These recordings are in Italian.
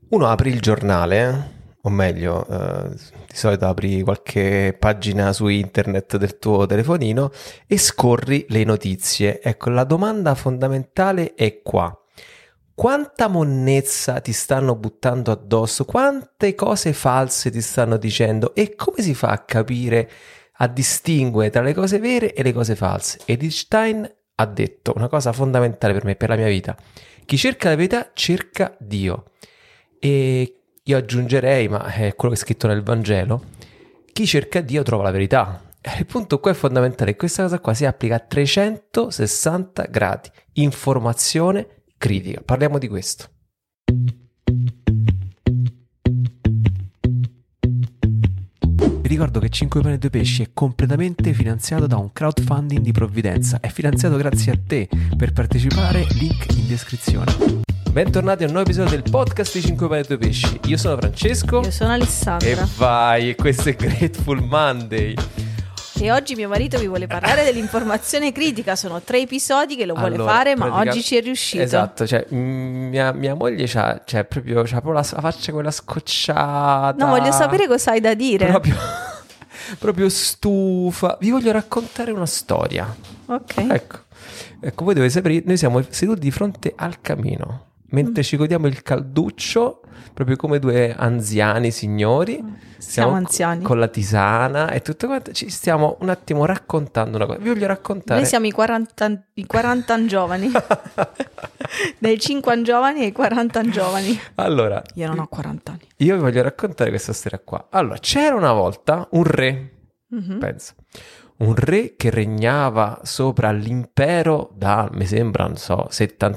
Uno apri il giornale, o meglio, di solito apri qualche pagina su internet del tuo telefonino e scorri le notizie. Ecco, la domanda fondamentale è qua. Quanta monnezza ti stanno buttando addosso? Quante cose false ti stanno dicendo? E come si fa a capire, a distinguere tra le cose vere e le cose false? Edith Stein ha detto una cosa fondamentale per me, per la mia vita. Chi cerca la verità cerca Dio. E io aggiungerei, ma è quello che è scritto nel Vangelo, chi cerca Dio trova la verità. E il punto qua è fondamentale, questa cosa qua si applica a 360 gradi, informazione critica. Parliamo di questo. Vi ricordo che 5 pane e 2 pesci è completamente finanziato da un crowdfunding di provvidenza. È finanziato grazie a te. Per partecipare, link in descrizione. Bentornati a un nuovo episodio del podcast di 5 pane e 2 pesci. Io sono Francesco. Io sono Alessandra. E vai, questo è Grateful Monday. E oggi mio marito vi vuole parlare dell'informazione critica. Sono 3 episodi che lo vuole fare, ma oggi ci è riuscito. Esatto, cioè mia moglie c'ha proprio la faccia quella scocciata. No, voglio sapere cosa hai da dire. Proprio stufa. Vi voglio raccontare una storia. Ok. Ecco, voi dovete sapere, noi siamo seduti di fronte al camino mentre ci godiamo il calduccio, proprio come due anziani signori. Siamo anziani. Con la tisana e tutto quanto. Ci stiamo un attimo raccontando una cosa. Vi voglio raccontare. Noi siamo i 40 giovani. Dai 5 giovani ai 40 giovani. Allora, io non ho 40 anni. Io vi voglio raccontare questa storia qua. Allora, c'era una volta un re, penso. Un re che regnava sopra l'impero da, mi sembra, non so,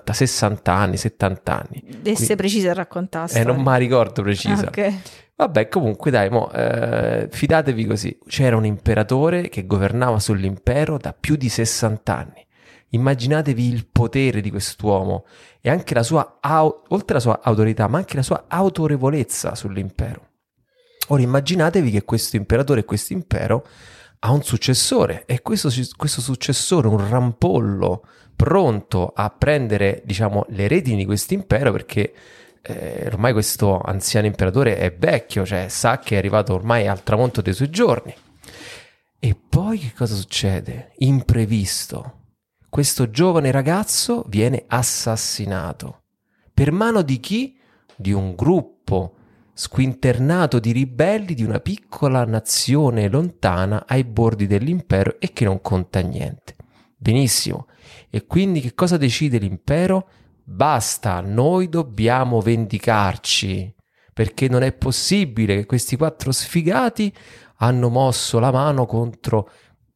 60 anni, 70 anni. Essere precisa a raccontasse. Non mi ricordo precisa. Ok. Vabbè, comunque dai, fidatevi così. C'era un imperatore che governava sull'impero da più di 60 anni. Immaginatevi il potere di quest'uomo e anche la sua, oltre alla sua autorità, ma anche la sua autorevolezza sull'impero. Ora immaginatevi che questo imperatore e questo impero ha un successore e questo successore, un rampollo pronto a prendere, diciamo, le redini di questo impero, perché ormai questo anziano imperatore è vecchio, cioè sa che è arrivato ormai al tramonto dei suoi giorni. E poi che cosa succede? Imprevisto. Questo giovane ragazzo viene assassinato. Per mano di chi? Di un gruppo squinternato di ribelli di una piccola nazione lontana ai bordi dell'impero e che non conta niente. Benissimo. E quindi che cosa decide l'impero? Basta, noi dobbiamo vendicarci, perché non è possibile che questi 4 sfigati hanno mosso la mano contro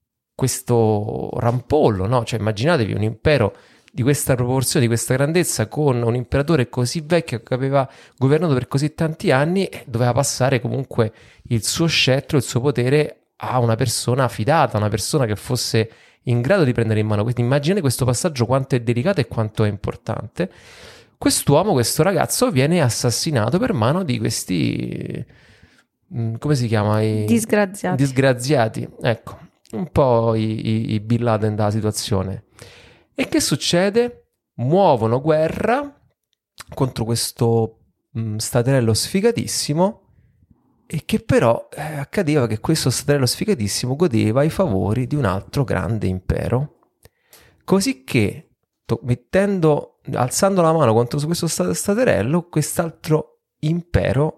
questo rampollo, no? Cioè immaginatevi un impero di questa proporzione, di questa grandezza, con un imperatore così vecchio che aveva governato per così tanti anni e doveva passare comunque il suo scettro, il suo potere a una persona fidata, una persona che fosse in grado di prendere in mano. Quindi immaginate questo passaggio quanto è delicato e quanto è importante. Quest'uomo, questo ragazzo, viene assassinato per mano di questi, come si chiama? Disgraziati. Ecco, un po' i Bin Laden della situazione. E che succede? Muovono guerra contro questo staterello sfigatissimo, e che però accadeva che questo staterello sfigatissimo godeva i favori di un altro grande impero, così che alzando la mano contro questo staterello, quest'altro impero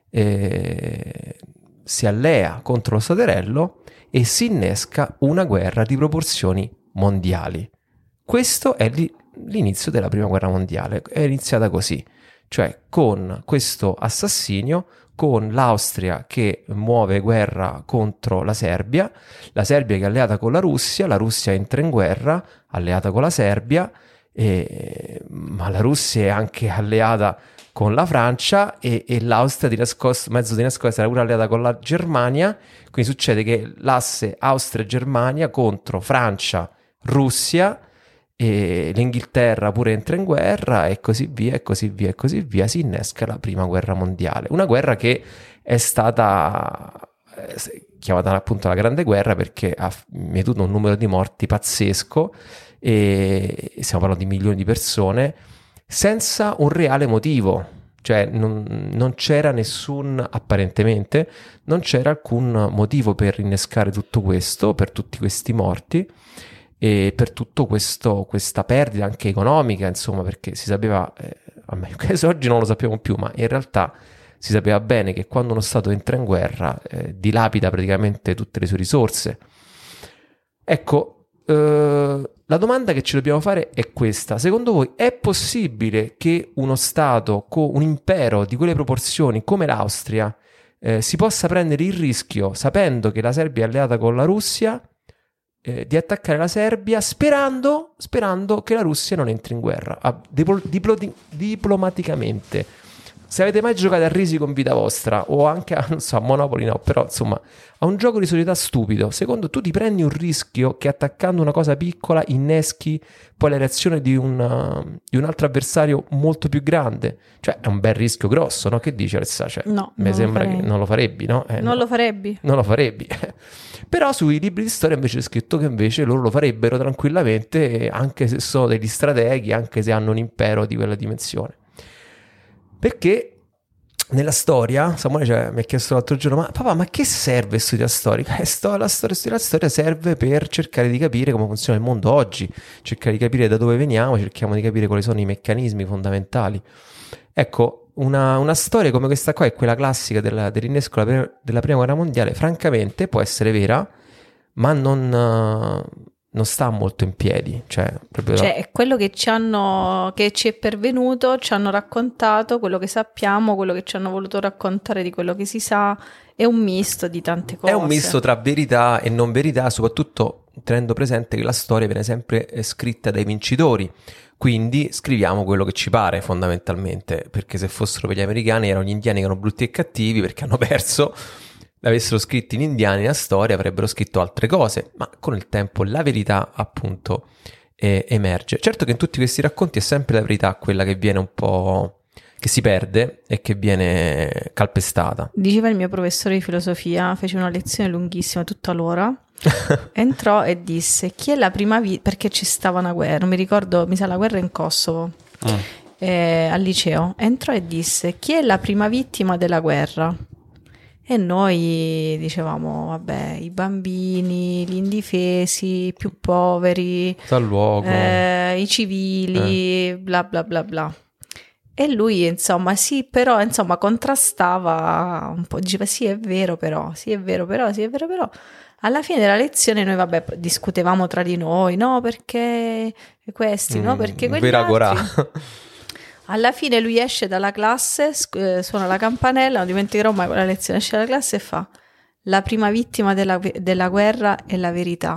si allea contro lo staterello e si innesca una guerra di proporzioni mondiali. Questo è l'inizio della prima guerra mondiale. È iniziata così, cioè con questo assassinio, con l'Austria che muove guerra contro la Serbia che è alleata con la Russia entra in guerra alleata con la Serbia, ma la Russia è anche alleata con la Francia e l'Austria mezzo di nascosto era pure alleata con la Germania, quindi succede che l'asse Austria-Germania contro Francia, Russia, e l'Inghilterra pure entra in guerra e così via, si innesca la prima guerra mondiale, una guerra che è stata chiamata appunto la Grande Guerra perché ha mietuto un numero di morti pazzesco e stiamo parlando di milioni di persone senza un reale motivo. cioè non c'era apparentemente, non c'era alcun motivo per innescare tutto questo, per tutti questi morti e per tutto questa perdita anche economica, insomma, perché si sapeva, oggi non lo sappiamo più, ma in realtà si sapeva bene che quando uno Stato entra in guerra dilapida praticamente tutte le sue risorse. Ecco, la domanda che ci dobbiamo fare è questa: secondo voi è possibile che uno Stato, un impero di quelle proporzioni come l'Austria, si possa prendere il rischio, sapendo che la Serbia è alleata con la Russia, di attaccare la Serbia sperando che la Russia non entri in guerra, diplomaticamente? Se avete mai giocato a Risico in vita vostra, o anche a, non so, a Monopoly, no, però insomma a un gioco di società stupido, secondo tu ti prendi un rischio che attaccando una cosa piccola inneschi poi la reazione di un altro avversario molto più grande? Cioè è un bel rischio grosso, no? Che dici, Alessà? Cioè, no, mi sembra che non lo farebbe, no? Non lo farebbe. Non lo farebbe. Però sui libri di storia invece è scritto che invece loro lo farebbero tranquillamente, anche se sono degli strateghi, anche se hanno un impero di quella dimensione. Perché nella storia, Samuele mi ha chiesto l'altro giorno: ma papà, ma che serve studiare storia? Studiare la storia serve per cercare di capire come funziona il mondo oggi, cercare di capire da dove veniamo, cerchiamo di capire quali sono i meccanismi fondamentali. Ecco, una storia come questa qua, è quella classica dell'innesco della Prima Guerra Mondiale, francamente può essere vera, ma non sta molto in piedi, cioè è quello che ci è pervenuto, ci hanno raccontato, quello che sappiamo, quello che ci hanno voluto raccontare di quello che si sa, è un misto di tante cose. È un misto tra verità e non verità, soprattutto tenendo presente che la storia viene sempre scritta dai vincitori, quindi scriviamo quello che ci pare fondamentalmente, perché se fossero per gli americani erano gli indiani che erano brutti e cattivi perché hanno perso. Avessero scritto in indiani la storia, avrebbero scritto altre cose, ma con il tempo la verità appunto emerge. Certo che in tutti questi racconti è sempre la verità quella che viene un po', che si perde e che viene calpestata. Diceva il mio professore di filosofia, fece una lezione lunghissima, tutta l'ora, entrò e disse: chi è la prima perché ci stava una guerra, non mi ricordo, mi sa la guerra in Kosovo, al liceo, entrò e disse: chi è la prima vittima della guerra? E noi dicevamo, vabbè, i bambini, gli indifesi, i più poveri, i civili, bla bla bla bla. E lui, insomma, sì, però, insomma, contrastava un po', diceva sì, è vero però, sì, è vero però, sì, è vero però. Alla fine della lezione noi, vabbè, discutevamo tra di noi, no, perché questi, no, perché quegli altri. Alla fine lui esce dalla classe, suona la campanella, non dimenticherò mai quella lezione, esce dalla classe e fa: la prima vittima della guerra è la verità.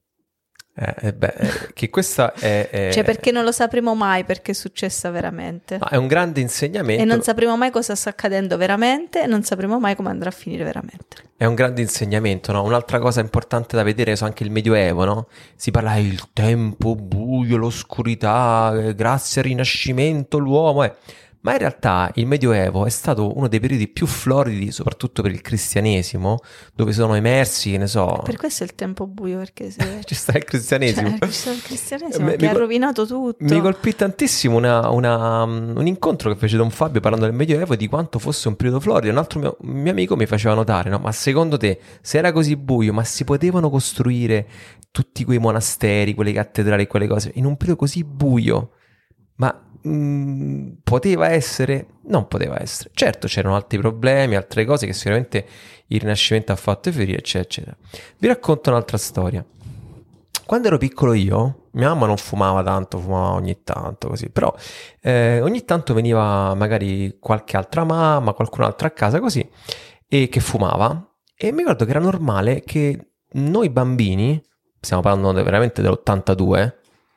Che questa è... Cioè, perché non lo sapremo mai perché è successa veramente. No, è un grande insegnamento. E non sapremo mai cosa sta accadendo veramente, e non sapremo mai come andrà a finire veramente. È un grande insegnamento, no? Un'altra cosa importante da vedere è anche il Medioevo, no? Si parla del tempo buio, l'oscurità, grazie al Rinascimento l'uomo Ma in realtà il Medioevo è stato uno dei periodi più floridi, soprattutto per il cristianesimo, dove sono emersi, che ne so... Per questo è il tempo buio, perché ci sta il cristianesimo. Ci sta il cristianesimo che ha rovinato tutto. Mi colpì tantissimo un incontro che fece Don Fabio parlando del Medioevo e di quanto fosse un periodo florido. Un altro mio amico mi faceva notare, no? Ma secondo te, se era così buio, ma si potevano costruire tutti quei monasteri, quelle cattedrali, quelle cose, in un periodo così buio? Ma... poteva essere? Non poteva essere. Certo, c'erano altri problemi, altre cose che sicuramente il Rinascimento ha fatto ferire, eccetera, eccetera. Vi racconto un'altra storia. Quando ero piccolo io, mia mamma non fumava tanto, fumava ogni tanto così, però ogni tanto veniva magari qualche altra mamma, qualcun altro a casa così, e che fumava, e mi ricordo che era normale che noi bambini, stiamo parlando veramente dell'82,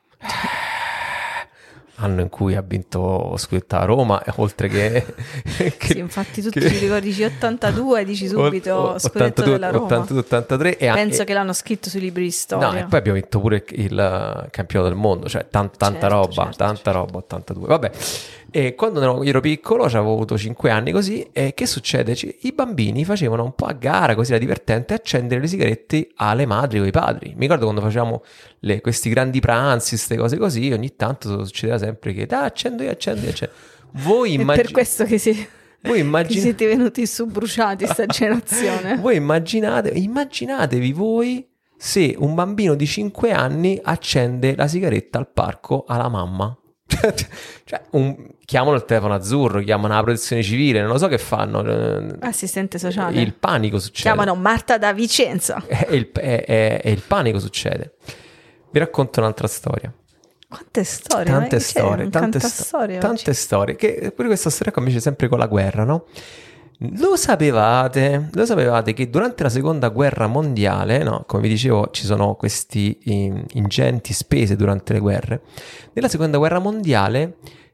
anno in cui ha vinto scudetto a Roma, oltre che sì, infatti tutti ti ricordi 82, dici subito scudetto della Roma, 82-83 penso che l'hanno scritto sui libri di storia. No, e poi abbiamo vinto pure il campionato del mondo, cioè tanta roba, 82. Vabbè, e quando io ero piccolo, avevo avuto 5 anni così, e che succede? I bambini facevano un po' a gara, così era divertente, accendere le sigarette alle madri o ai padri. Mi ricordo quando facevamo questi grandi pranzi, queste cose così, ogni tanto succedeva sempre che accendi. Voi È per questo che siete venuti su bruciati sta generazione. Voi immaginatevi voi se un bambino di 5 anni accende la sigaretta al parco alla mamma. Cioè, chiamano il telefono azzurro, chiamano la protezione civile, non lo so che fanno. Assistente sociale. Il panico succede. Chiamano Marta da Vicenza. E il panico succede. Vi racconto un'altra storia. Quante storie? Tante storie. Tante storie. Che pure questa storia comincia sempre con la guerra, no? Lo sapevate che durante la seconda guerra mondiale, no, come vi dicevo, ci sono questi ingenti spese durante le guerre. Nella seconda guerra mondiale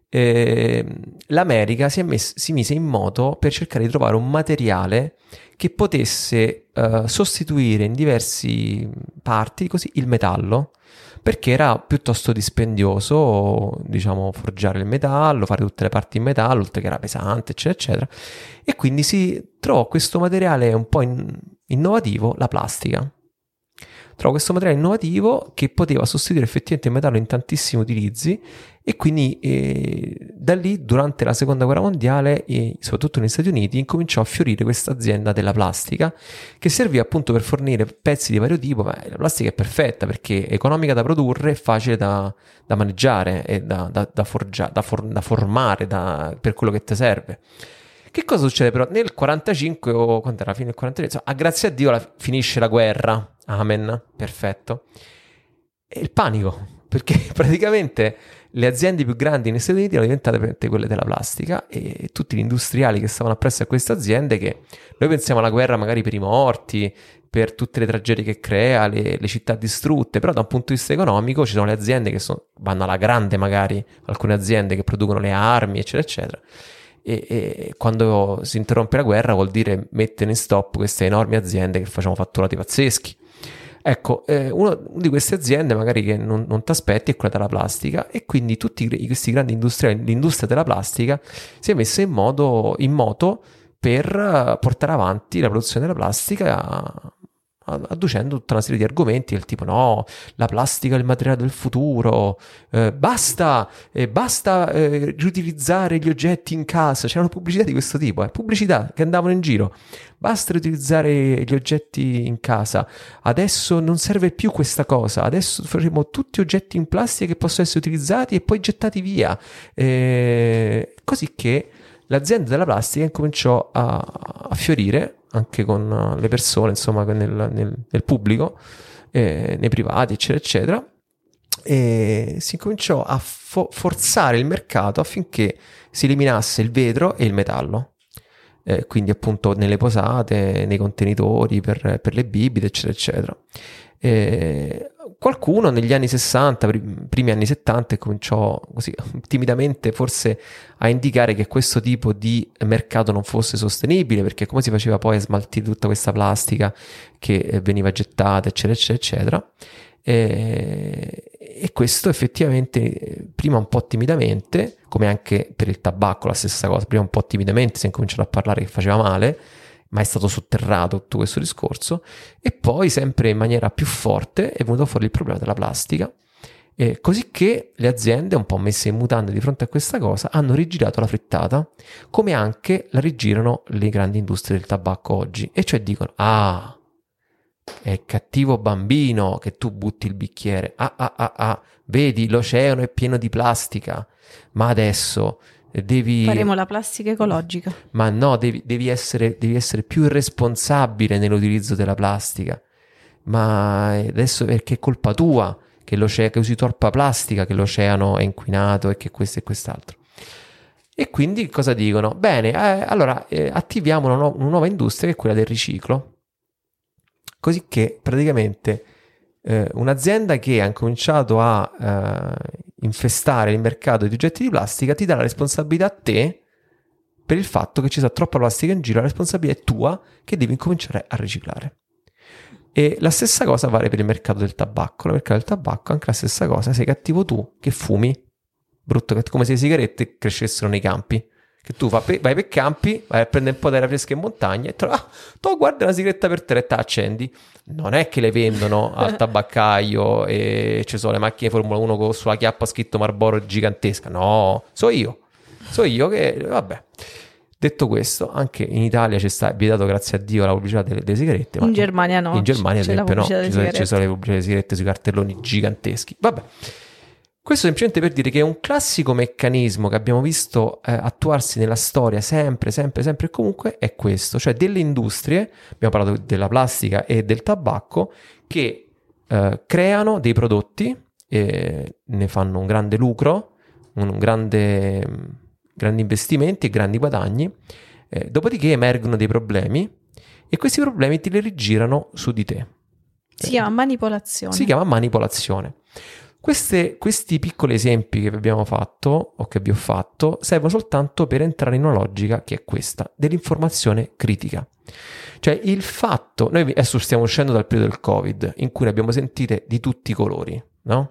l'America si mise in moto per cercare di trovare un materiale che potesse sostituire in diversi parti così il metallo, perché era piuttosto dispendioso, diciamo, forgiare il metallo, fare tutte le parti in metallo, oltre che era pesante, eccetera, eccetera. E quindi si trovò questo materiale un po' innovativo, la plastica. Trovò questo materiale innovativo che poteva sostituire effettivamente il metallo in tantissimi utilizzi, e quindi da lì, durante la seconda guerra mondiale, soprattutto negli Stati Uniti, incominciò a fiorire questa azienda della plastica che serviva appunto per fornire pezzi di vario tipo. Ma la plastica è perfetta perché è economica da produrre, è facile da maneggiare e da forgiare, da formare per quello che ti serve. Che cosa succede però? Nel 45 o quando era fine del 43, insomma, grazie a Dio finisce la guerra. Amen, perfetto. E il panico, perché praticamente le aziende più grandi negli Stati Uniti erano diventate quelle della plastica, e tutti gli industriali che stavano appresso a queste aziende, che noi pensiamo alla guerra magari per i morti, per tutte le tragedie che crea, le città distrutte, però da un punto di vista economico ci sono le aziende che vanno alla grande, magari alcune aziende che producono le armi, eccetera, eccetera. E quando si interrompe la guerra vuol dire mettere in stop queste enormi aziende che facevano fatturati pazzeschi. Ecco, una di queste aziende magari che non ti aspetti è quella della plastica, e quindi tutti questi grandi industriali, l'industria della plastica si è messa in moto per portare avanti la produzione della plastica, adducendo tutta una serie di argomenti del tipo: no, la plastica è il materiale del futuro, basta riutilizzare gli oggetti in casa. C'erano pubblicità di questo tipo, pubblicità che andavano in giro: basta riutilizzare gli oggetti in casa, adesso non serve più questa cosa, adesso faremo tutti oggetti in plastica che possono essere utilizzati e poi gettati via, così che l'azienda della plastica incominciò a fiorire anche con le persone, insomma, nel pubblico, nei privati, eccetera, eccetera, e si incominciò a forzare il mercato affinché si eliminasse il vetro e il metallo, quindi appunto nelle posate, nei contenitori per le bibite, eccetera, eccetera. Qualcuno negli anni 60, primi anni 70, cominciò così timidamente forse a indicare che questo tipo di mercato non fosse sostenibile, perché come si faceva poi a smaltire tutta questa plastica che veniva gettata, eccetera, eccetera, eccetera. E questo effettivamente, prima un po' timidamente, come anche per il tabacco la stessa cosa, prima un po' timidamente si è cominciato a parlare che faceva male, ma è stato sotterrato tutto questo discorso, e poi sempre in maniera più forte è venuto fuori il problema della plastica, così che le aziende, un po' messe in mutande di fronte a questa cosa, hanno rigirato la frittata, come anche la rigirano le grandi industrie del tabacco oggi, e cioè dicono: ah, è cattivo bambino che tu butti il bicchiere, vedi, l'oceano è pieno di plastica, ma adesso faremo la plastica ecologica. Ma no, devi essere più responsabile nell'utilizzo della plastica. Ma adesso perché è colpa tua che usi troppa plastica, che l'oceano è inquinato e che questo e quest'altro. E quindi cosa dicono? Bene, allora attiviamo una nuova industria, che è quella del riciclo. Così che praticamente un'azienda che ha cominciato a infestare il mercato di oggetti di plastica ti dà la responsabilità a te per il fatto che ci sia troppa plastica in giro. La responsabilità è tua, che devi incominciare a riciclare. E la stessa cosa vale per il mercato del tabacco. Nel mercato del tabacco anche la stessa cosa: sei cattivo tu che fumi, brutto, come se le sigarette crescessero nei campi, che tu vai per campi, vai a prendere un po' d'aria fresca in montagna e tu guardi una sigaretta per terra e te la accendi. Non è che le vendono al tabaccaio e ci sono le macchine Formula 1 sulla chiappa scritto Marlboro gigantesca, no, so io. So io che, vabbè. Detto questo, anche in Italia ci sta vietato, grazie a Dio, la pubblicità delle sigarette. Ma in Germania no. In Germania, ad c'è la esempio, no. pubblicità Ci sono le pubblicità delle sigarette sui cartelloni giganteschi. Vabbè. Questo semplicemente per dire che è un classico meccanismo che abbiamo visto attuarsi nella storia sempre e comunque è questo, cioè delle industrie, abbiamo parlato della plastica e del tabacco, che creano dei prodotti, ne fanno un grande lucro, grandi investimenti e grandi guadagni, dopodiché emergono dei problemi e questi problemi ti li rigirano su di te. Si chiama manipolazione. Si chiama manipolazione. Questi piccoli esempi che vi abbiamo fatto o che vi ho fatto servono soltanto per entrare in una logica che è questa, dell'informazione critica. Cioè il fatto, noi adesso stiamo uscendo dal periodo del Covid in cui ne abbiamo sentite di tutti i colori, no?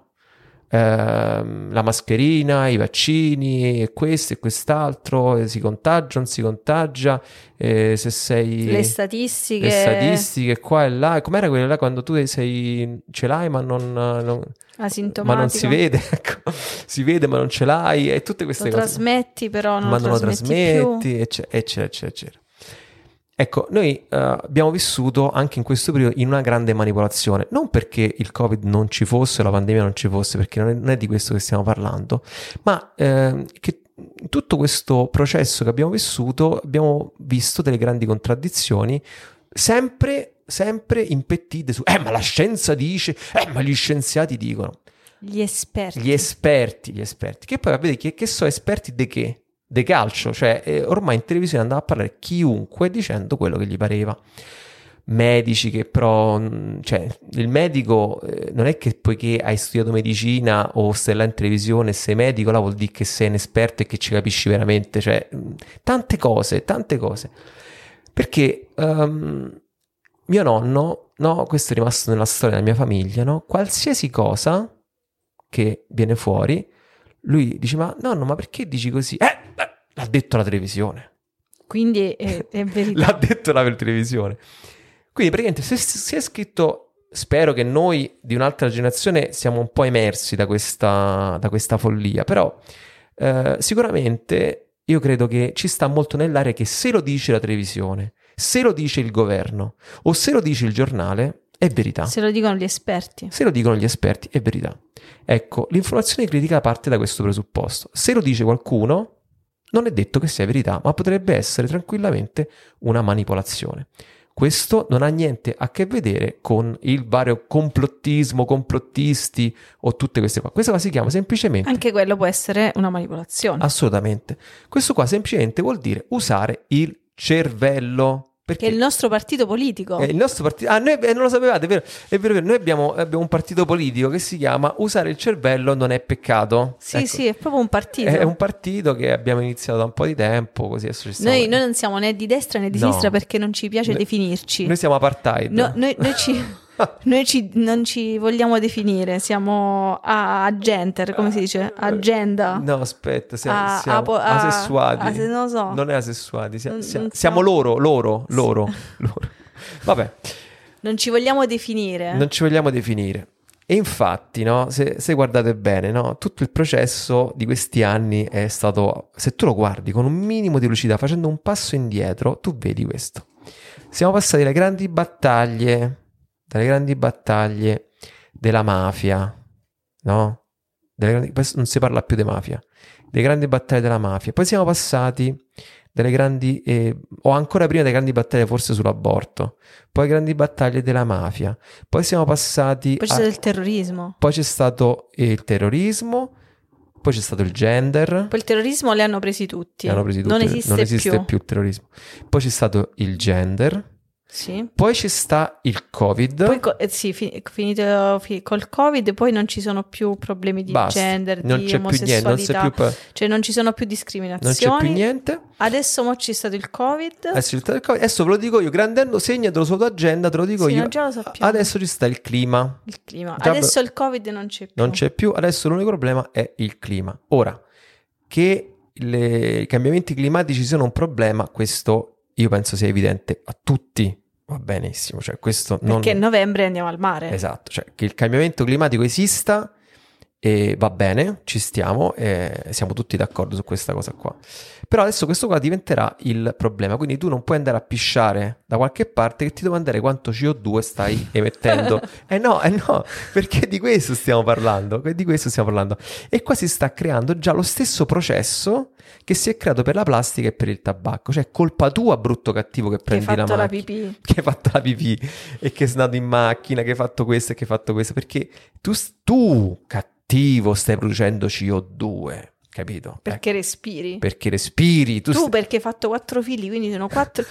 La mascherina, i vaccini, e questo e quest'altro, si contagia, non si contagia, se sei... Le statistiche qua e là, com'era quella là quando tu ce l'hai ma non si vede, ecco. Si vede ma non ce l'hai, e tutte queste cose. Lo trasmetti però non lo trasmetti più. Eccetera. Ecco, noi abbiamo vissuto anche in questo periodo in una grande manipolazione, non perché il Covid non ci fosse, la pandemia non ci fosse, perché non è di questo che stiamo parlando, ma che in tutto questo processo che abbiamo vissuto abbiamo visto delle grandi contraddizioni, sempre impettite su ma la scienza dice, ma gli scienziati dicono. Gli esperti, che poi vedi che sono esperti di che? De calcio, cioè ormai in televisione andava a parlare chiunque dicendo quello che gli pareva. Medici che però, cioè il medico non è che poiché hai studiato medicina o stai là in televisione e sei medico, là vuol dire che sei un esperto e che ci capisci veramente, cioè tante cose, perché mio nonno, no, questo è rimasto nella storia della mia famiglia, no, qualsiasi cosa che viene fuori lui dice, ma nonno, ma perché dici così? L'ha detto la televisione. Quindi è verità. L'ha detto la televisione. Quindi praticamente se è scritto, spero che noi di un'altra generazione siamo un po' emersi da questa follia, però sicuramente io credo che ci sta molto nell'aria che se lo dice la televisione, se lo dice il governo o se lo dice il giornale, è verità. Se lo dicono gli esperti. Se lo dicono gli esperti, è verità. Ecco, l'informazione critica parte da questo presupposto. Se lo dice qualcuno, non è detto che sia verità, ma potrebbe essere tranquillamente una manipolazione. Questo non ha niente a che vedere con il vario complottisti o tutte queste cose. Questa qua si chiama semplicemente... Anche quello può essere una manipolazione. Assolutamente. Questo qua semplicemente vuol dire usare il cervello. Perché che è il nostro partito politico. È il nostro partito. Noi non lo sapevate, è vero. Noi abbiamo un partito politico che si chiama Usare il cervello non è peccato. Sì, ecco. sì, è proprio un partito. È un partito che abbiamo iniziato da un po' di tempo, così adesso ci noi non siamo né di destra né di sinistra perché non ci piace definirci. Noi siamo apartheid. Non ci vogliamo definire, siamo agenter, come si dice? Agenda. No, aspetta, siamo asessuati. Non lo so. Non è asessuati, siamo loro. Vabbè. Non ci vogliamo definire. E infatti, no, se guardate bene, no, tutto il processo di questi anni è stato, se tu lo guardi con un minimo di lucidità, facendo un passo indietro, tu vedi questo. Siamo passati dalle grandi battaglie della mafia, no? Non si parla più di mafia, delle grandi battaglie della mafia. Poi siamo passati dalle grandi, o ancora prima delle grandi battaglie forse sull'aborto, poi grandi battaglie della mafia, poi siamo passati... Poi c'è stato il terrorismo. Poi c'è stato il terrorismo, poi c'è stato il gender. Poi il terrorismo li hanno presi tutti. Non esiste più il terrorismo. Poi c'è stato il gender. Sì. Poi ci sta il Covid. Poi finito col Covid, poi non ci sono più problemi di gender, di omosessualità, cioè non ci sono più discriminazioni. Non c'è più niente. Adesso c'è stato il Covid. Adesso ve lo dico io, grandendo, segnatelo sulla tua agenda, te lo dico io. Già lo sappiamo. Adesso ci sta il clima. Adesso il Covid non c'è più. Non c'è più, adesso l'unico problema è il clima. Ora, che i cambiamenti climatici siano un problema, questo io penso sia evidente a tutti. Va benissimo, cioè questo perché a novembre andiamo al mare. Esatto, cioè che il cambiamento climatico esista E va bene, ci stiamo, siamo tutti d'accordo su questa cosa qua. Però adesso questo qua diventerà il problema, quindi tu non puoi andare a pisciare da qualche parte che ti domandare quanto CO2 stai emettendo. No, perché di questo stiamo parlando, E qua si sta creando già lo stesso processo che si è creato per la plastica e per il tabacco. Cioè, colpa tua, brutto cattivo, che prendi la macchina, che hai fatto la pipì e che sei andato in macchina, che hai fatto questo e che hai fatto questo, perché tu cattivo stai producendo CO2, capito? Perché respiri. Perché respiri. Tu perché hai fatto 4 figli, quindi sono 4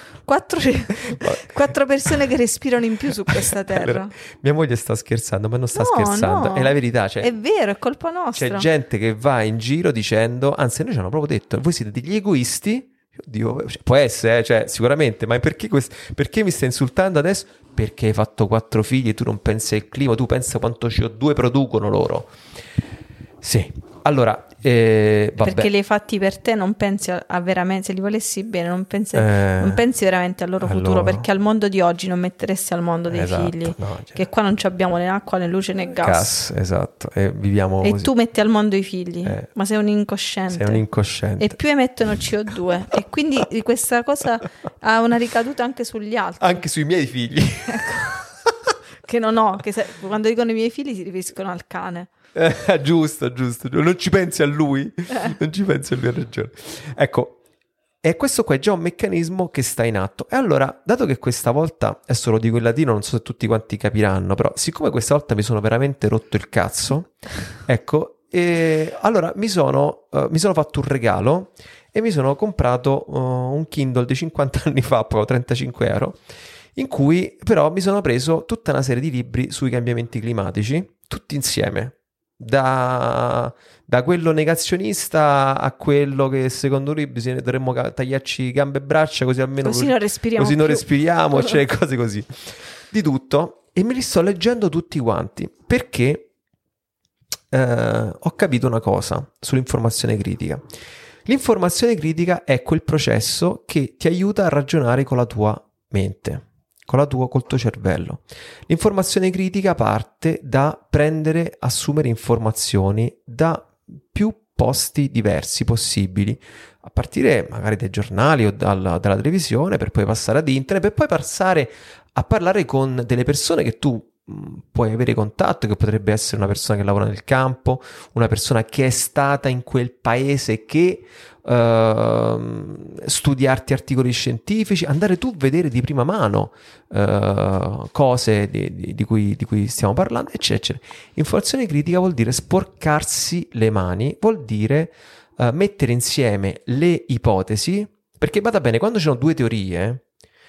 persone che respirano in più su questa terra. Allora, mia moglie sta scherzando, ma non sta scherzando, no. È la verità. Cioè, è vero, è colpa nostra. C'è gente che va in giro dicendo, anzi noi ci hanno proprio detto, voi siete degli egoisti. Oddio, può essere, cioè, sicuramente, ma perché mi stai insultando adesso? Perché hai fatto 4 figli e tu non pensi al clima, tu pensa quanto CO2 producono loro. Sì, allora, vabbè. Perché li hai fatti per te, non pensi a veramente, se li volessi bene, non pensi veramente al loro futuro, perché al mondo di oggi non metteresti al mondo dei figli, che qua non abbiamo né acqua né luce né gas. Esatto, e viviamo e così. Tu metti al mondo i figli, ma sei un incosciente. E più emettono CO2 e quindi questa cosa ha una ricaduta anche sugli altri. Anche sui miei figli. Che non ho, quando dicono i miei figli si riferiscono al cane. Giusto, non ci pensi a lui, non ci pensi a lui, ha ragione. Ecco, e questo qua è già un meccanismo che sta in atto. E allora, dato che questa volta, adesso lo dico in latino, non so se tutti quanti capiranno, però siccome questa volta mi sono veramente rotto il cazzo, ecco, allora mi sono fatto un regalo e mi sono comprato un Kindle di 50 anni fa, proprio 35 euro, in cui però mi sono preso tutta una serie di libri sui cambiamenti climatici, tutti insieme. Da quello negazionista a quello che secondo lui dovremmo tagliarci gambe e braccia così almeno non respiriamo, cioè cose così, di tutto, e me li sto leggendo tutti quanti perché ho capito una cosa sull'informazione critica. L'informazione critica è quel processo che ti aiuta a ragionare con la tua mente, col tuo cervello. L'informazione critica parte da assumere informazioni da più posti diversi possibili, a partire magari dai giornali o dalla televisione, per poi passare ad internet, per poi passare a parlare con delle persone che tu puoi avere contatto, che potrebbe essere una persona che lavora nel campo, una persona che è stata in quel paese, che studiarti articoli scientifici, andare tu a vedere di prima mano cose di cui stiamo parlando, eccetera. Informazione critica vuol dire sporcarsi le mani, vuol dire mettere insieme le ipotesi, perché vada bene, quando ci sono due teorie,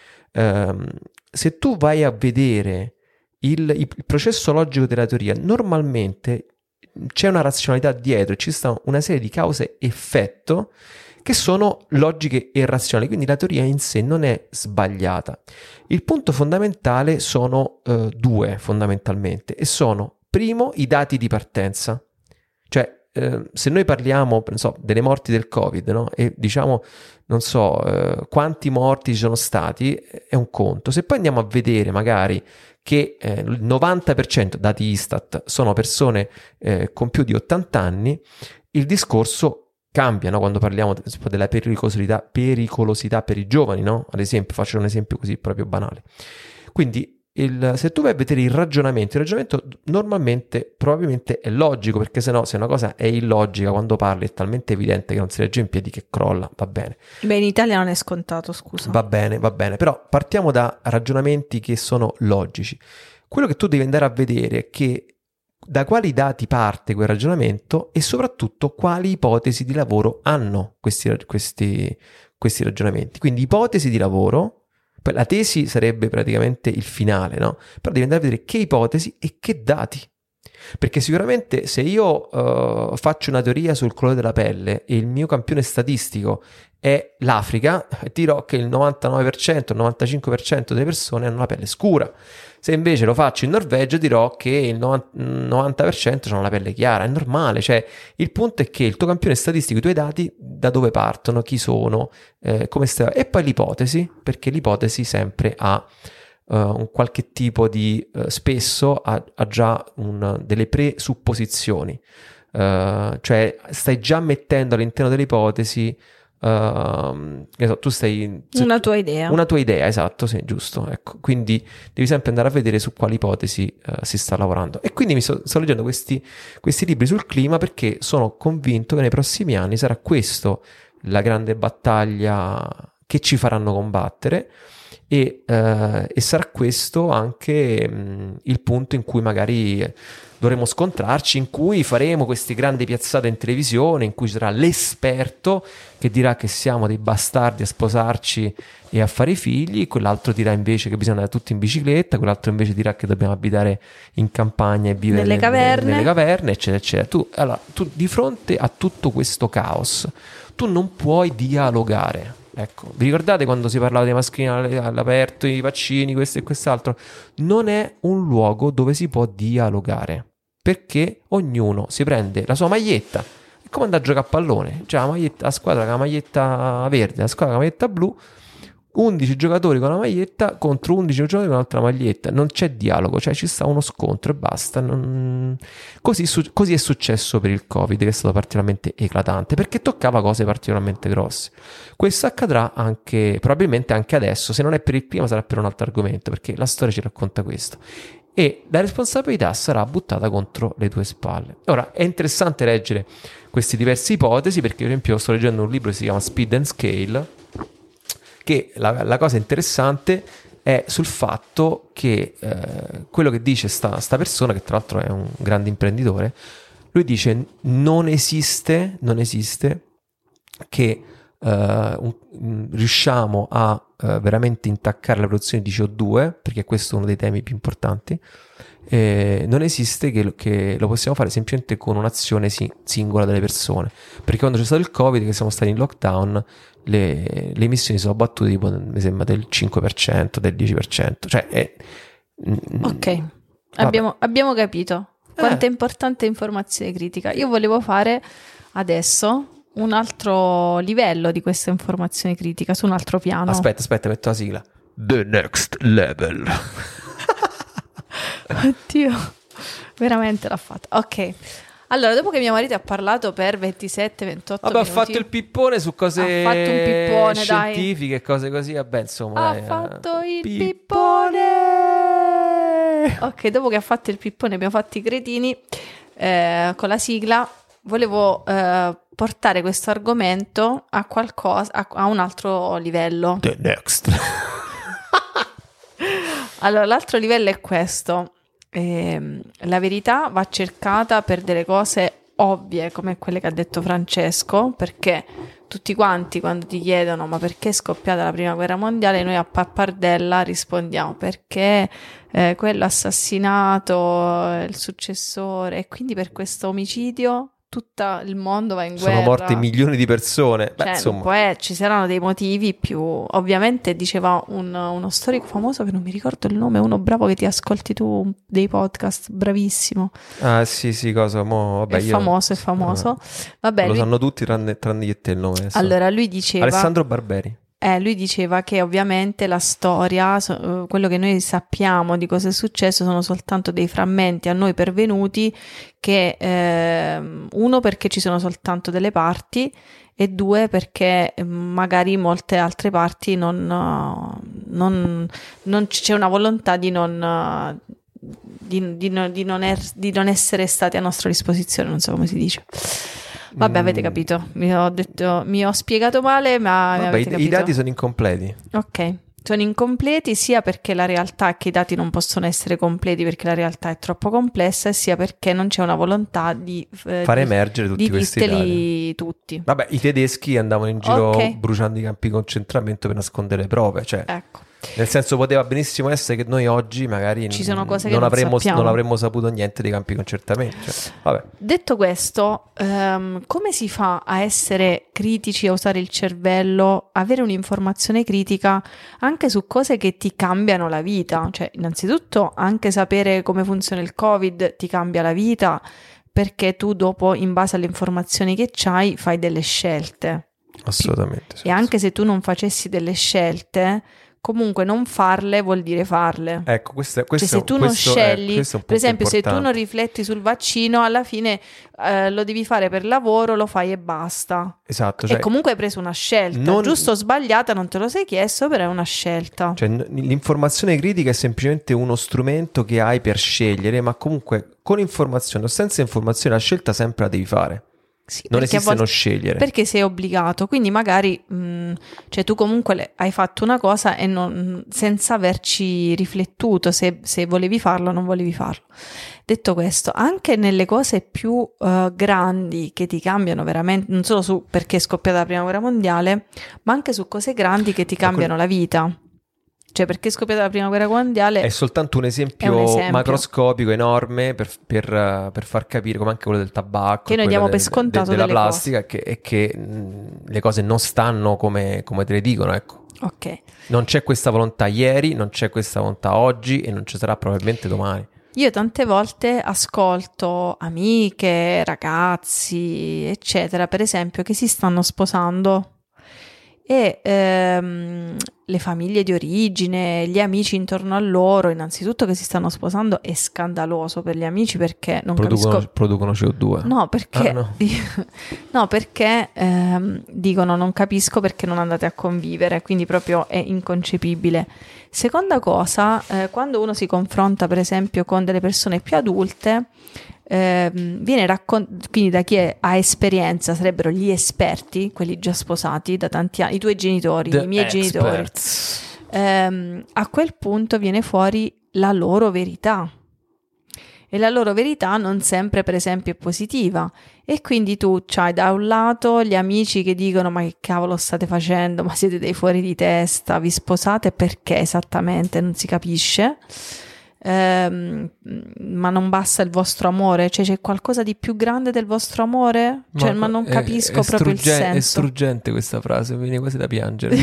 se tu vai a vedere il processo logico della teoria, normalmente c'è una razionalità dietro, ci sta una serie di cause-effetto che sono logiche e razionali, quindi la teoria in sé non è sbagliata. Il punto fondamentale sono due, fondamentalmente, e sono, primo, i dati di partenza. Cioè, se noi parliamo, non so, delle morti del Covid, no? E diciamo, non so, quanti morti ci sono stati, è un conto. Se poi andiamo a vedere magari che il 90%, dati Istat, sono persone con più di 80 anni, il discorso cambia, no? Quando parliamo della pericolosità per i giovani, no? Ad esempio, faccio un esempio così proprio banale. Quindi se tu vai a vedere il ragionamento normalmente probabilmente è logico, perché se no, se una cosa è illogica, quando parli è talmente evidente che non si regge in piedi che crolla, va bene. Beh, in Italia non è scontato, scusa. Va bene, però partiamo da ragionamenti che sono logici. Quello che tu devi andare a vedere è che da quali dati parte quel ragionamento e soprattutto quali ipotesi di lavoro hanno questi ragionamenti. Quindi ipotesi di lavoro. La tesi sarebbe praticamente il finale, no? Però devi andare a vedere che ipotesi e che dati. Perché sicuramente se io faccio una teoria sul colore della pelle e il mio campione statistico è l'Africa, dirò che il 99%, il 95% delle persone hanno la pelle scura. Se invece lo faccio in Norvegia dirò che il 90% hanno la pelle chiara. È normale, cioè il punto è che il tuo campione statistico, i tuoi dati, da dove partono, chi sono, come sta, e poi l'ipotesi, perché l'ipotesi sempre ha un qualche tipo di spesso ha già delle presupposizioni, cioè stai già mettendo all'interno delle ipotesi tu una tua idea. Una tua idea, esatto, sì, giusto. Ecco. Quindi devi sempre andare a vedere su quali ipotesi si sta lavorando. E quindi sto leggendo questi libri sul clima perché sono convinto che nei prossimi anni sarà questo la grande battaglia che ci faranno combattere. E sarà questo anche il punto in cui magari dovremo scontrarci, in cui faremo queste grandi piazzate in televisione, in cui ci sarà l'esperto che dirà che siamo dei bastardi a sposarci e a fare figli, quell'altro dirà invece che bisogna andare tutti in bicicletta, quell'altro invece dirà che dobbiamo abitare in campagna e vivere nelle caverne, eccetera, eccetera. Tu di fronte a tutto questo caos, tu non puoi dialogare. Ecco, vi ricordate quando si parlava dei maschini all'aperto, i vaccini, questo e quest'altro? Non è un luogo dove si può dialogare, perché ognuno si prende la sua maglietta, è come andare a giocare a pallone, cioè la squadra con la maglietta verde, la squadra con la maglietta blu, 11 giocatori con la maglietta contro 11 giocatori con un'altra maglietta, non c'è dialogo, cioè ci sta uno scontro e basta. Così è successo per il Covid, che è stato particolarmente eclatante, perché toccava cose particolarmente grosse. Questo accadrà probabilmente anche adesso, se non è per il clima sarà per un altro argomento, perché la storia ci racconta questo. E la responsabilità sarà buttata contro le tue spalle. Ora, è interessante leggere queste diverse ipotesi, perché per esempio sto leggendo un libro che si chiama Speed and Scale, che la cosa interessante è sul fatto che quello che dice sta persona, che tra l'altro è un grande imprenditore, lui dice non esiste che riusciamo a veramente intaccare la produzione di CO2, perché questo è uno dei temi più importanti. Non esiste che lo possiamo fare semplicemente con un'azione singola delle persone, perché quando c'è stato il Covid, che siamo stati in lockdown, le emissioni sono battute tipo, mi sembra, del 5%, del 10%, cioè ok, abbiamo capito quanto è importante informazione critica. Io volevo fare adesso un altro livello di questa informazione critica su un altro piano. Aspetta, metto la sigla. The next level. Oddio, veramente l'ha fatta. Ok, allora dopo che mio marito ha parlato per 27-28 minuti, ha fatto il pippone su cose scientifiche, cose così, vabbè, insomma. Ha fatto il pippone. Ok, dopo che ha fatto il pippone, abbiamo fatto i cretini con la sigla. Volevo portare questo argomento a qualcosa, a un altro livello. The next. Allora, l'altro livello è questo. La verità va cercata per delle cose ovvie, come quelle che ha detto Francesco, perché tutti quanti quando ti chiedono ma perché è scoppiata la prima guerra mondiale, noi a pappardella rispondiamo perché quello ha assassinato il successore e quindi per questo omicidio tutto il mondo va in guerra. Sono morte milioni di persone. Beh, insomma. Poi ci saranno dei motivi più... Ovviamente diceva uno storico famoso che non mi ricordo il nome, uno bravo che ti ascolti tu dei podcast, bravissimo. Ah sì, cosa? Vabbè, è famoso. Vabbè, lo sanno tutti tranne io e te il nome. Adesso. Allora lui diceva... Alessandro Barberi. Lui diceva che ovviamente la storia, quello che noi sappiamo di cosa è successo sono soltanto dei frammenti a noi pervenuti che, uno, perché ci sono soltanto delle parti e due, perché magari molte altre parti non c'è una volontà di non essere stati a nostra disposizione, non so come si dice. Vabbè, avete capito, mi ho spiegato male, ma vabbè, avete capito. I dati sono incompleti. Ok, sono incompleti sia perché la realtà è che i dati non possono essere completi perché la realtà è troppo complessa, sia perché non c'è una volontà di fare emergere tutti questi dati. Tutti. Vabbè, i tedeschi andavano in giro bruciando i campi di concentramento per nascondere le prove, cioè... Ecco. Nel senso, poteva benissimo essere che noi oggi magari ci sono cose che non avremmo saputo niente dei campi di concentramento. Cioè, vabbè. Detto questo, come si fa a essere critici, a usare il cervello, avere un'informazione critica anche su cose che ti cambiano la vita? Cioè, innanzitutto, anche sapere come funziona il Covid ti cambia la vita, perché tu dopo, in base alle informazioni che c'hai, fai delle scelte. Assolutamente. Sì, e anche se tu non facessi delle scelte, comunque non farle vuol dire farle. Ecco, questo cioè, se tu non scegli, per esempio, se tu non importante. rifletti sul vaccino, alla fine lo devi fare per lavoro, lo fai e basta. Esatto, E cioè, comunque hai preso una scelta, non- giusto o sbagliata, non te lo sei chiesto, però è una scelta. cioè, l'informazione critica è semplicemente uno strumento che hai per scegliere, ma comunque con informazione o senza informazione la scelta sempre la devi fare. Sì, Non perché a esiste non volte- scegliere. Perché sei obbligato, quindi magari cioè tu comunque hai fatto una cosa e senza averci riflettuto se volevi farlo o non volevi farlo. Detto questo, anche nelle cose più grandi che ti cambiano veramente, non solo su perché è scoppiata la prima guerra mondiale, ma anche su cose grandi che ti cambiano la vita. Cioè, perché è scoppiata la prima guerra mondiale È soltanto un è esempio, un esempio. macroscopico enorme per far capire, come anche quello del tabacco, Che noi quello diamo per scontato della delle plastica, e che le cose non stanno come te le dicono, ecco. Ok. Non c'è questa volontà ieri, non c'è questa volontà oggi e non ci sarà probabilmente domani. Io tante volte ascolto amiche, ragazzi, eccetera, per esempio, che si stanno sposando e le famiglie di origine, gli amici intorno a loro, innanzitutto che si stanno sposando è scandaloso per gli amici perché non capisco... Producono CO2. No, perché, no. no, perché dicono non capisco perché non andate a convivere, quindi proprio è inconcepibile. Seconda cosa, quando uno si confronta per esempio con delle persone più adulte, viene raccontato, quindi da chi ha esperienza, sarebbero gli esperti, quelli già sposati da tanti anni, i tuoi genitori, i miei genitori. A quel punto viene fuori la loro verità. E la loro verità non sempre, per esempio, è positiva. E quindi tu c'hai da un lato gli amici che dicono ma che cavolo state facendo? Ma siete dei fuori di testa? Vi sposate perché esattamente? Non si capisce. Ma non basta il vostro amore? Cioè c'è qualcosa di più grande del vostro amore? Cioè, ma non capisco proprio il senso. È struggente questa frase, mi viene quasi da piangere.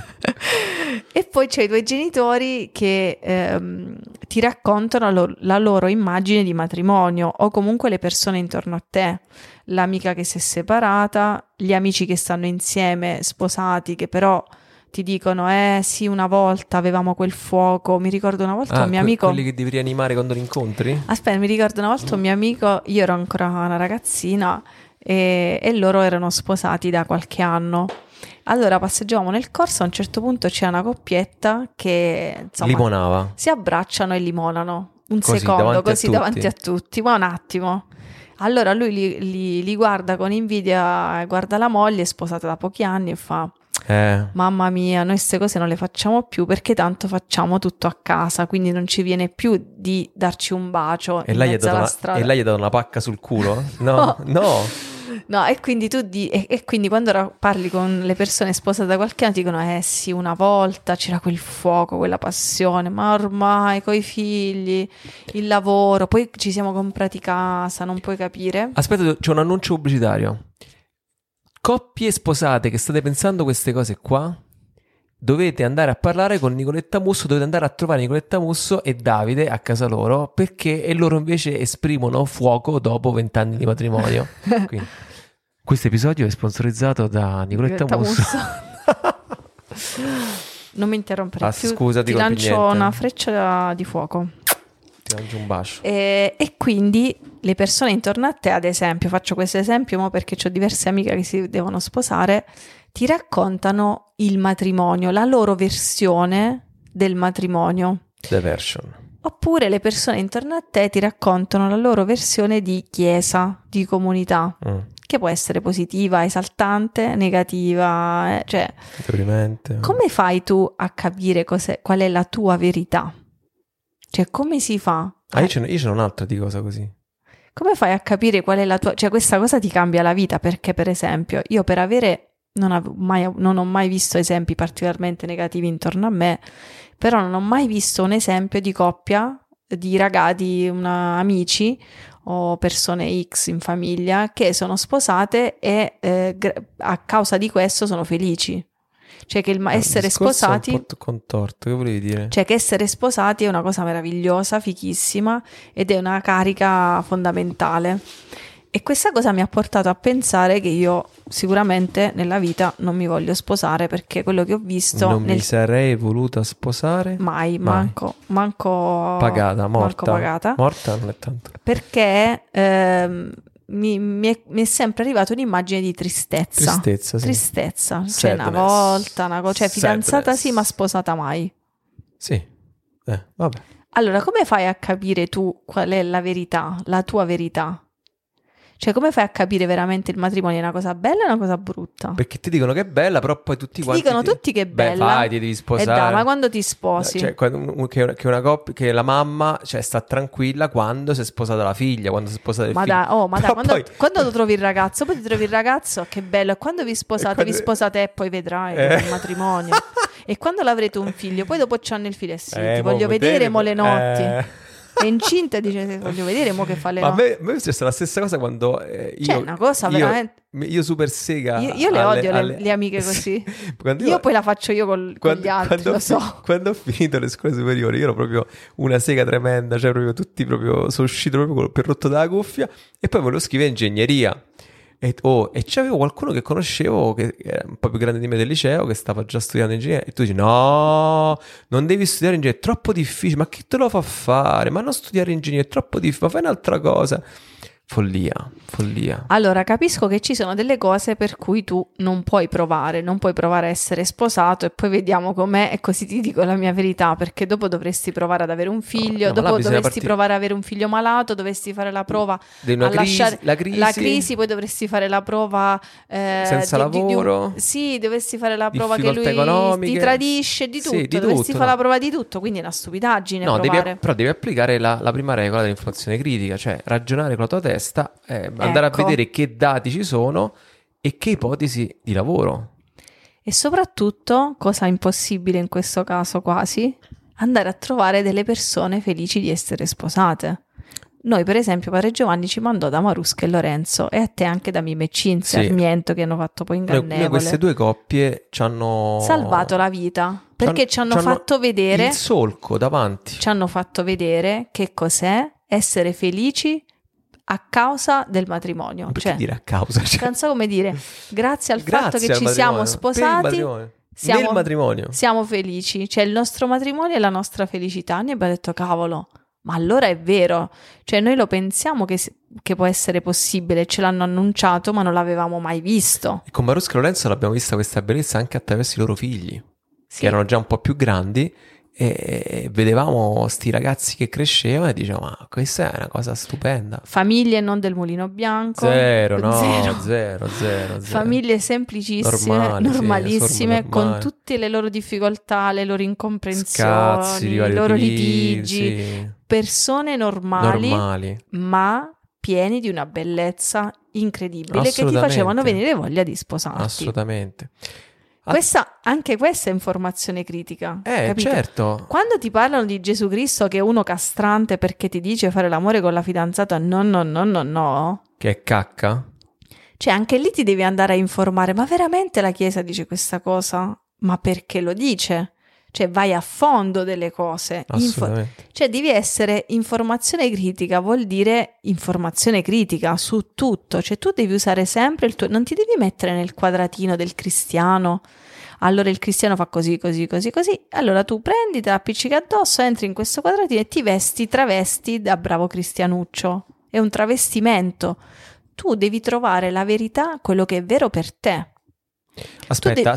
E poi c'è i tuoi genitori che ti raccontano la loro immagine di matrimonio o comunque le persone intorno a te, l'amica che si è separata, gli amici che stanno insieme, sposati, che però ti dicono sì, una volta avevamo quel fuoco, mi ricordo una volta un mio amico... Quelli che devi rianimare quando li incontri? Aspetta, mi ricordo una volta un mio amico, io ero ancora una ragazzina e loro erano sposati da qualche anno. Allora passeggiavamo nel corso, a un certo punto c'è una coppietta che insomma limonava. Si abbracciano e limonano un Così, secondo, davanti davanti a tutti, ma un attimo. Allora lui li guarda con invidia, guarda la moglie sposata da pochi anni e fa mamma mia, noi queste cose non le facciamo più perché tanto facciamo tutto a casa, quindi non ci viene più di darci un bacio in mezzo alla strada. E lei gli ha dato una pacca sul culo? No. No, e quindi e quindi quando parli con le persone sposate da qualche anno ti dicono sì, una volta c'era quel fuoco, quella passione, ma ormai coi figli, il lavoro, poi ci siamo comprati casa, non puoi capire. Aspetta, c'è un annuncio pubblicitario. Coppie sposate che state pensando queste cose qua, dovete andare a parlare con Nicoletta Musso, dovete andare a trovare Nicoletta Musso e Davide a casa loro, perché loro invece esprimono fuoco dopo 20 anni di matrimonio. Quindi, questo episodio è sponsorizzato da Nicoletta Musso. Non mi interrompere più, scusa, ti lancio una freccia di fuoco. Ti lancio un bacio. E quindi le persone intorno a te, ad esempio, faccio questo esempio perché ho diverse amiche che si devono sposare, ti raccontano il matrimonio, la loro versione del matrimonio. The version. Oppure le persone intorno a te ti raccontano la loro versione di chiesa, di comunità, che può essere positiva, esaltante, negativa, cioè... Deprimente. Come fai tu a capire qual è la tua verità? Cioè, come si fa? Io ce n'ho un'altra di cosa così. Come fai a capire qual è la tua... Cioè, questa cosa ti cambia la vita, perché per esempio, io per avere... Non ho mai visto esempi particolarmente negativi intorno a me, però non ho mai visto un esempio di coppia, di ragazzi, amici o persone X in famiglia che sono sposate e a causa di questo sono felici. Cioè che essere sposati... È un po' contorto, che volevi dire? Cioè che essere sposati è una cosa meravigliosa, fichissima ed è una carica fondamentale. E questa cosa mi ha portato a pensare che io sicuramente nella vita non mi voglio sposare, perché quello che ho visto... Non mi sarei voluta sposare? Mai. Manco pagata, morta. manco pagata. Morta non è tanto. Perché mi è sempre arrivata un'immagine di tristezza. Tristezza, sì. Tristezza. Cioè una Sadness. volta, una cosa, cioè fidanzata Sadness. sì, ma sposata mai. Sì, vabbè. Allora, come fai a capire tu qual è la verità, la tua verità? Cioè, come fai a capire veramente il matrimonio è una cosa bella o una cosa brutta? Perché ti dicono che è bella, però poi tutti quanti Dicono tutti che è bella. Vai, ti devi sposare. Ma quando ti sposi? Cioè, che una coppia, che la mamma, cioè, sta tranquilla quando si è sposata la figlia, quando si è sposata il figlio. Ma dai, quando trovi il ragazzo, poi ti trovi il ragazzo, che bello. E quando vi sposate e poi vedrai il matrimonio. E quando l'avrete un figlio, poi dopo c'hanno il figlio, sì, ti voglio vedere mo le notti. È incinta e dice voglio vedere mo che fa le notti. A me è successa la stessa cosa quando Cioè, una cosa veramente... Io super sega. Io le odio le amiche così. Io poi la faccio io con gli altri, lo so. Quando ho finito le scuole superiori, io ero proprio una sega tremenda, cioè proprio tutti proprio, sono uscito proprio per rotto dalla cuffia e poi volevo scrivere ingegneria. E c'avevo qualcuno che conoscevo che era un po' più grande di me del liceo, che stava già studiando ingegneria, e tu dici no, non devi studiare ingegneria, è troppo difficile, ma chi te lo fa fare? Ma non studiare ingegneria è troppo difficile, ma fai un'altra cosa. Follia. Allora, capisco che ci sono delle cose per cui tu non puoi provare a essere sposato e poi vediamo com'è e così ti dico la mia verità, perché dopo dovresti provare ad avere un figlio, dopo dovresti provare ad avere un figlio malato, dovresti fare la prova a lasciare la crisi, poi dovresti fare la prova senza lavoro, sì, dovresti fare la prova che lui economiche, ti tradisce, di tutto, sì, di dovresti tutto, fare la prova di tutto, quindi è una stupidaggine provare. Però devi applicare la prima regola dell'informazione critica, cioè ragionare con la tua testa, andare a vedere che dati ci sono e che ipotesi di lavoro. E soprattutto, cosa impossibile in questo caso quasi, andare a trovare delle persone felici di essere sposate. Noi per esempio Padre Giovanni ci mandò da Marusca e Lorenzo e a te anche da Mime e Cinzia, Sarmiento, che hanno fatto poi Ingannevole. Noi queste due coppie ci hanno salvato la vita, perché ci hanno fatto vedere il solco davanti. Ci hanno fatto vedere che cos'è essere felici a causa del matrimonio. Perché dire a causa? Non so come dire, grazie al fatto che ci siamo sposati nel matrimonio siamo felici, cioè il nostro matrimonio è la nostra felicità. Noi abbiamo detto cavolo, ma allora è vero, cioè noi lo pensiamo che può essere possibile, ce l'hanno annunciato ma non l'avevamo mai visto. E con Marusca e Lorenzo l'abbiamo vista questa bellezza anche attraverso i loro figli, che erano già un po' più grandi, e vedevamo sti ragazzi che crescevano e dicevamo ma questa è una cosa stupenda. Famiglie non del Mulino Bianco, zero. Famiglie semplicissime, normalissime, con tutte le loro difficoltà, le loro incomprensioni, scazzi, i loro litigi, persone normali ma pieni di una bellezza incredibile che ti facevano venire voglia di sposarti. Assolutamente. Anche questa è informazione critica. Capito? Certo. Quando ti parlano di Gesù Cristo che è uno castrante perché ti dice fare l'amore con la fidanzata, no. Che è cacca? Cioè anche lì ti devi andare a informare, ma veramente la Chiesa dice questa cosa? Ma perché lo dice? Cioè vai a fondo delle cose. Assolutamente. Cioè devi essere informazione critica, vuol dire informazione critica su tutto. Cioè tu devi usare sempre il tuo... Non ti devi mettere nel quadratino del cristiano. Allora il cristiano fa così. Allora tu prendi, te la appiccichi addosso, entri in questo quadratino e ti travesti da bravo cristianuccio. È un travestimento. Tu devi trovare la verità, quello che è vero per te. Aspetta.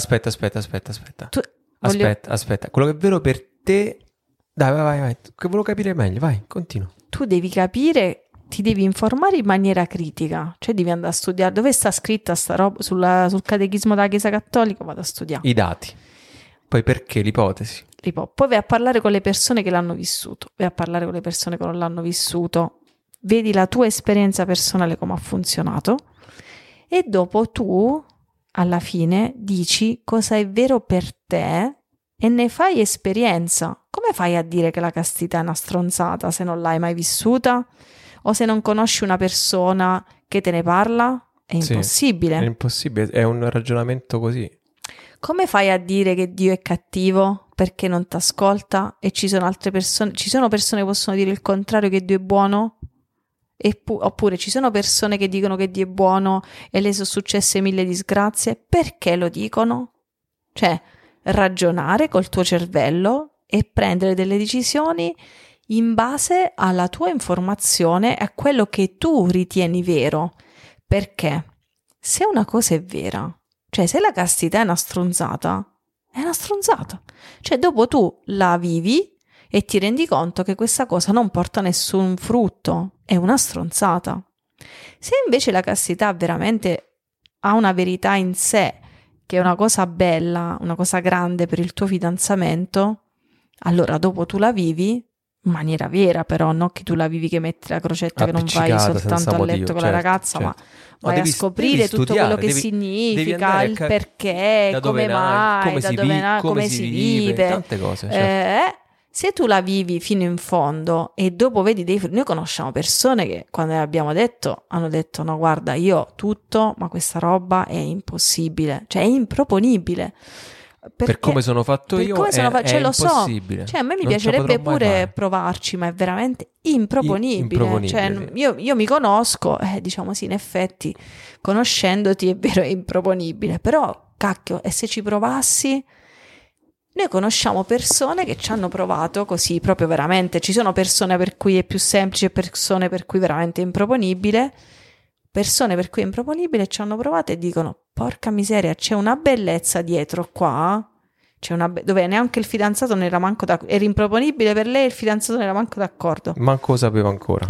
Aspetta, quello che è vero per te. Dai, vai. Che volevo capire meglio, vai, continua. Tu devi capire, ti devi informare in maniera critica, cioè devi andare a studiare dove sta scritta sta roba sul catechismo della Chiesa Cattolica, vado a studiare. I dati. Poi perché l'ipotesi? Poi vai a parlare con le persone che l'hanno vissuto, vai a parlare con le persone che non l'hanno vissuto, vedi la tua esperienza personale come ha funzionato e dopo tu alla fine dici cosa è vero per te e ne fai esperienza. Come fai a dire che la castità è una stronzata se non l'hai mai vissuta o se non conosci una persona che te ne parla? È impossibile. Sì, è impossibile, è un ragionamento così. Come fai a dire che Dio è cattivo perché non ti ascolta e ci sono persone che possono dire il contrario, che Dio è buono? Oppure ci sono persone che dicono che Dio è buono e le sono successe 1000 disgrazie, perché lo dicono? Cioè, ragionare col tuo cervello e prendere delle decisioni in base alla tua informazione e a quello che tu ritieni vero. Perché se una cosa è vera, cioè se la castità è una stronzata, è una stronzata. Cioè dopo tu la vivi e ti rendi conto che questa cosa non porta nessun frutto, è una stronzata. Se invece la castità veramente ha una verità in sé, che è una cosa bella, una cosa grande per il tuo fidanzamento, allora dopo tu la vivi in maniera vera, però non che tu la vivi che metti la crocetta, che non vai soltanto a letto con la ragazza, ma vai a scoprire tutto quello che significa, il perché, come mai, come si vive, tante cose. Se tu la vivi fino in fondo e dopo vedi noi conosciamo persone che quando abbiamo detto hanno detto no guarda io tutto ma questa roba è impossibile, cioè è improponibile. Per come sono fatto io è impossibile. Cioè a me mi piacerebbe pure provarci, ma è veramente improponibile. Cioè, io mi conosco, diciamo sì, in effetti conoscendoti è vero, è improponibile, però cacchio, e se ci provassi? Noi conosciamo persone che ci hanno provato così, proprio veramente. Ci sono persone per cui è più semplice, persone per cui veramente è improponibile. Persone per cui è improponibile ci hanno provato e dicono porca miseria, c'è una bellezza dietro qua, dove neanche il fidanzato ne era manco d'accordo, era improponibile per lei, il fidanzato ne era manco d'accordo. Manco lo sapeva ancora.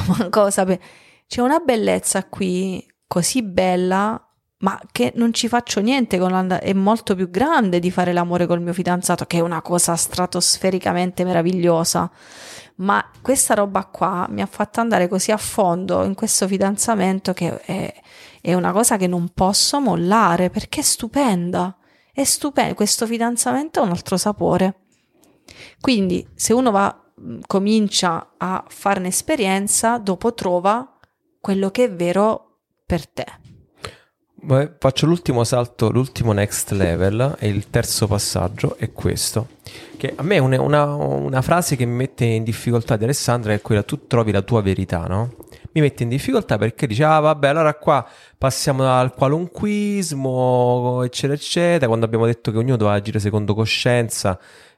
C'è una bellezza qui così bella, ma che non ci faccio niente è molto più grande di fare l'amore col mio fidanzato, che è una cosa stratosfericamente meravigliosa. Ma questa roba qua mi ha fatto andare così a fondo in questo fidanzamento che è una cosa che non posso mollare perché è stupenda. È stupendo. Questo fidanzamento ha un altro sapore. Quindi se uno comincia a farne esperienza, dopo trova quello che è vero per te. Faccio l'ultimo salto, l'ultimo next level, e il terzo passaggio è questo, che a me è una frase che mi mette in difficoltà di Alessandra, è quella: tu trovi la tua verità, no? Mi mette in difficoltà perché dice vabbè, allora qua passiamo al qualunquismo eccetera eccetera, quando abbiamo detto che ognuno doveva agire secondo coscienza.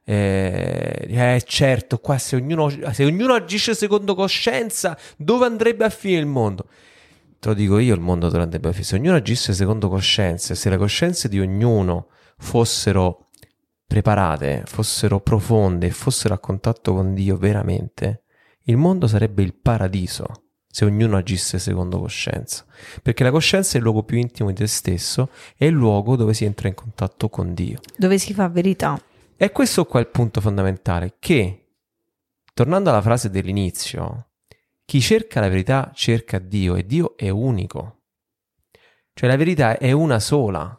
Certo, qua se ognuno agisce secondo coscienza, dove andrebbe a finire il mondo? Te lo dico io, il mondo dovrebbe finire. Se ognuno agisse secondo coscienze, se le coscienze di ognuno fossero preparate, fossero profonde, fossero a contatto con Dio veramente, il mondo sarebbe il paradiso se ognuno agisse secondo coscienza, perché la coscienza è il luogo più intimo di te stesso, è il luogo dove si entra in contatto con Dio, dove si fa verità. E questo qua è il punto fondamentale, che, tornando alla frase dell'inizio, chi cerca la verità cerca Dio, e Dio è unico. Cioè la verità è una sola.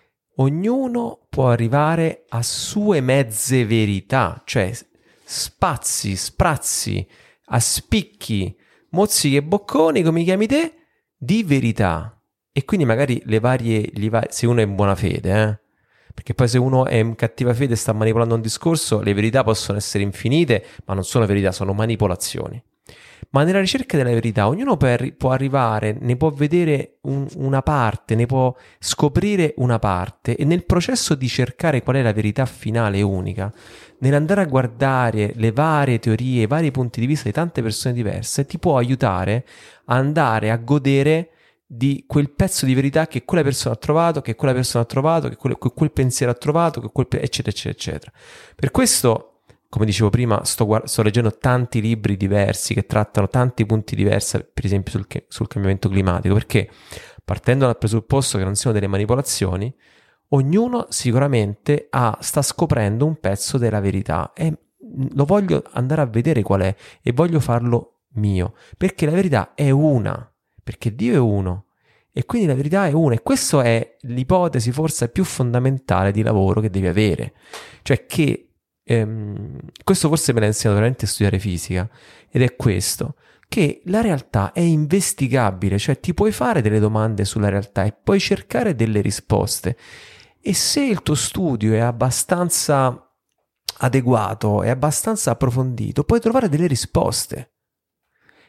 Ognuno può arrivare a sue mezze verità, cioè spazi, sprazzi, a spicchi, mozzichi e bocconi, come chiami te, di verità. E quindi magari se uno è in buona fede, perché poi se uno è in cattiva fede e sta manipolando un discorso, le verità possono essere infinite, ma non sono verità, sono manipolazioni. Ma nella ricerca della verità ognuno può arrivare, ne può vedere una parte, ne può scoprire una parte, e nel processo di cercare qual è la verità finale e unica, nell'andare a guardare le varie teorie, i vari punti di vista di tante persone diverse, ti può aiutare a andare a godere di quel pezzo di verità che quella persona ha trovato, che quella persona ha trovato, che quel pensiero ha trovato, eccetera, eccetera, eccetera. Per questo, come dicevo prima, sto leggendo tanti libri diversi che trattano tanti punti diversi, per esempio sul cambiamento climatico, perché partendo dal presupposto che non siano delle manipolazioni, ognuno sicuramente sta scoprendo un pezzo della verità, e lo voglio andare a vedere qual è, e voglio farlo mio, perché la verità è una, perché Dio è uno, e quindi la verità è una, e questa è l'ipotesi forse più fondamentale di lavoro che devi avere, cioè che questo forse me l'ha insegnato veramente a studiare fisica, ed è questo, che la realtà è investigabile, cioè ti puoi fare delle domande sulla realtà e puoi cercare delle risposte, e se il tuo studio è abbastanza adeguato, è abbastanza approfondito, puoi trovare delle risposte.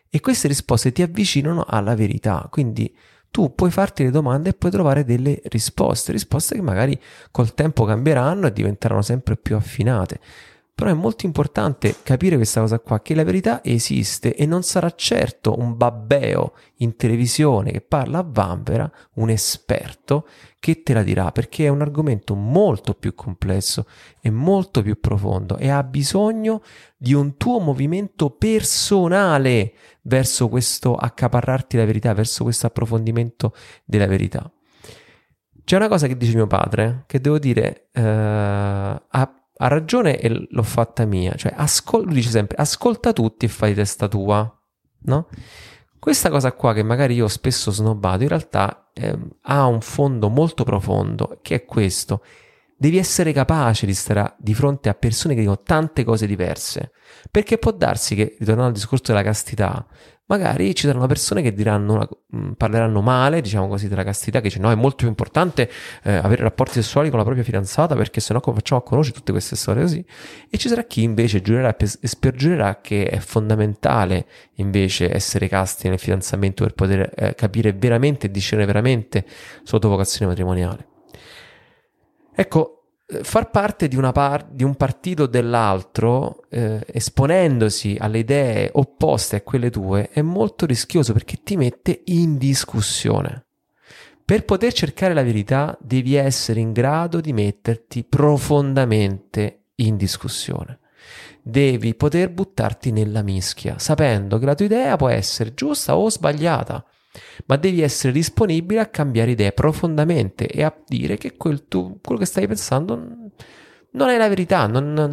e queste risposte ti avvicinano alla verità. Quindi tu puoi farti le domande e puoi trovare delle risposte che magari col tempo cambieranno e diventeranno sempre più affinate. Però è molto importante capire questa cosa qua, che la verità esiste e non sarà certo un babbeo in televisione che parla a vanvera, un esperto, che te la dirà, perché è un argomento molto più complesso e molto più profondo e ha bisogno di un tuo movimento personale verso questo accaparrarti la verità, verso questo approfondimento della verità. C'è una cosa che dice mio padre, che devo dire, ha ragione e l'ho fatta mia, cioè lui dice sempre ascolta tutti e fai testa tua, no? Questa cosa qua che magari io ho spesso snobbato in realtà ha un fondo molto profondo, che è questo: devi essere capace di stare di fronte a persone che dicono tante cose diverse, perché può darsi che, ritornando al discorso della castità, magari ci saranno persone che parleranno male, diciamo così, della castità, che dice no, è molto più importante avere rapporti sessuali con la propria fidanzata, perché sennò come facciamo a conoscere tutte queste storie così. E ci sarà chi invece giurerà e spergiurerà che è fondamentale invece essere casti nel fidanzamento per poter capire veramente e discernere veramente sotto vocazione matrimoniale. Ecco, far parte di un partito o dell'altro, esponendosi alle idee opposte a quelle tue, è molto rischioso perché ti mette in discussione. Per poter cercare la verità devi essere in grado di metterti profondamente in discussione. Devi poter buttarti nella mischia, sapendo che la tua idea può essere giusta o sbagliata, ma devi essere disponibile a cambiare idea profondamente e a dire che quello che stai pensando non è la verità,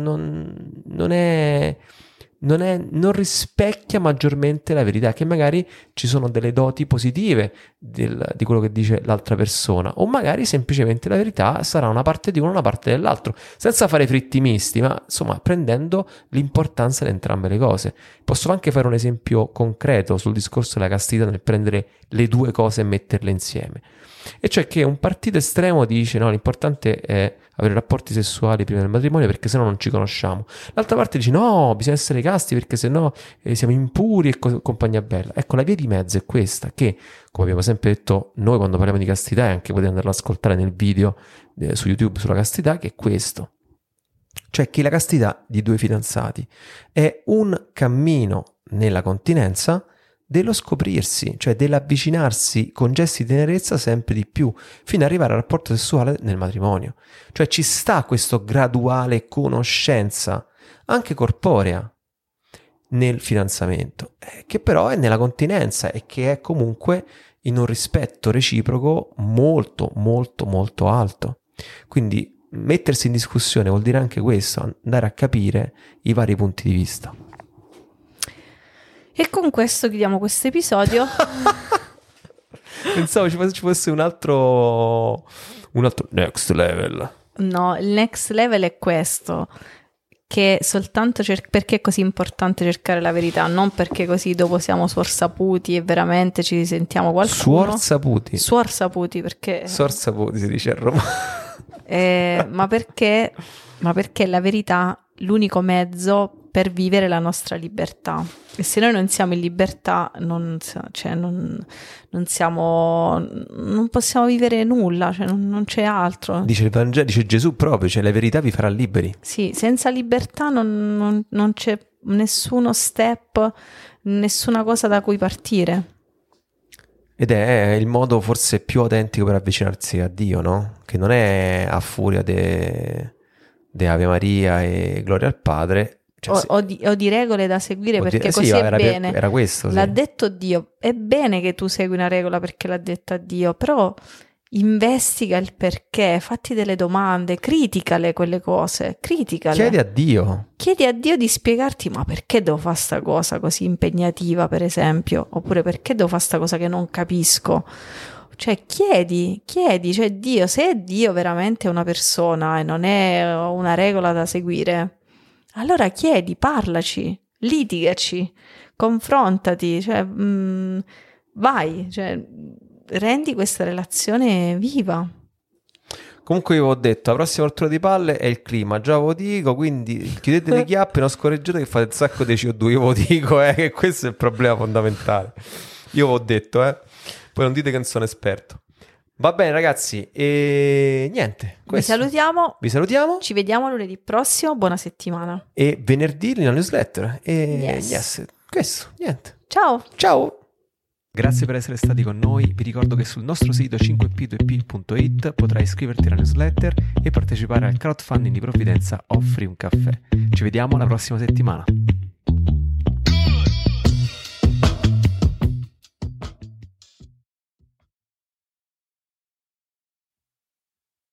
non rispecchia maggiormente la verità, che magari ci sono delle doti positive di quello che dice l'altra persona, o magari semplicemente la verità sarà una parte di uno e una parte dell'altro, senza fare fritti misti, ma insomma prendendo l'importanza di entrambe le cose. Posso anche fare un esempio concreto sul discorso della castità nel prendere le due cose e metterle insieme, e cioè che un partito estremo dice no, l'importante è avere rapporti sessuali prima del matrimonio perché sennò non ci conosciamo. L'altra parte dice no, bisogna essere casti perché sennò siamo impuri e compagnia bella. Ecco, la via di mezzo è questa, che come abbiamo sempre detto noi quando parliamo di castità, e anche potete andarlo ad ascoltare nel video su YouTube sulla castità, che è questo: cioè che la castità di due fidanzati è un cammino nella continenza dello scoprirsi, cioè dell'avvicinarsi con gesti di tenerezza sempre di più, fino ad arrivare al rapporto sessuale nel matrimonio. Cioè ci sta questa graduale conoscenza, anche corporea, nel fidanzamento, che però è nella continenza e che è comunque in un rispetto reciproco molto, molto, molto alto. Quindi mettersi in discussione vuol dire anche questo, andare a capire i vari punti di vista. E con questo chiudiamo questo episodio. Pensavo ci fosse un altro next level. No, il next level è questo, che soltanto perché è così importante cercare la verità, non perché così dopo siamo suorsaputi e veramente ci sentiamo qualcuno. Suorsaputi perché... Sorsaputi si dice a Roma. Ma perché la verità è l'unico mezzo per vivere la nostra libertà, e se noi non siamo in libertà non possiamo vivere nulla, cioè non c'è altro. Dice il Vangelo, dice Gesù proprio, cioè la verità vi farà liberi. Sì, senza libertà non c'è nessuno step, nessuna cosa da cui partire. Ed è il modo forse più autentico per avvicinarsi a Dio, no? Che non è a furia de Ave Maria e Gloria al Padre. Cioè, o di regole da seguire perché così è bene. Era questo, sì. L'ha detto Dio. È bene che tu segui una regola perché l'ha detta Dio, però investiga il perché, fatti delle domande, criticale quelle cose, criticale. Chiedi a Dio di spiegarti, ma perché devo fare sta cosa così impegnativa, per esempio, oppure perché devo fare sta cosa che non capisco. Cioè chiedi, cioè Dio, se Dio veramente è una persona e non è una regola da seguire, allora chiedi, parlaci, litigaci, confrontati, cioè vai, cioè rendi questa relazione viva. Comunque io ho detto, la prossima rottura di palle è il clima, già ve lo dico, quindi chiudete le chiappe, non scorreggete che fate un sacco di CO2, io ve lo dico, che questo è il problema fondamentale. Io ve l'ho detto, poi non dite che non sono esperto. Va bene ragazzi, e niente. Questo. Vi salutiamo. Ci vediamo lunedì prossimo, buona settimana. E venerdì la newsletter. E Yes. Questo, niente. Ciao. Grazie per essere stati con noi, vi ricordo che sul nostro sito 5p2p.it potrai iscriverti alla newsletter e partecipare al crowdfunding di provvidenza Offri un caffè. Ci vediamo la prossima settimana.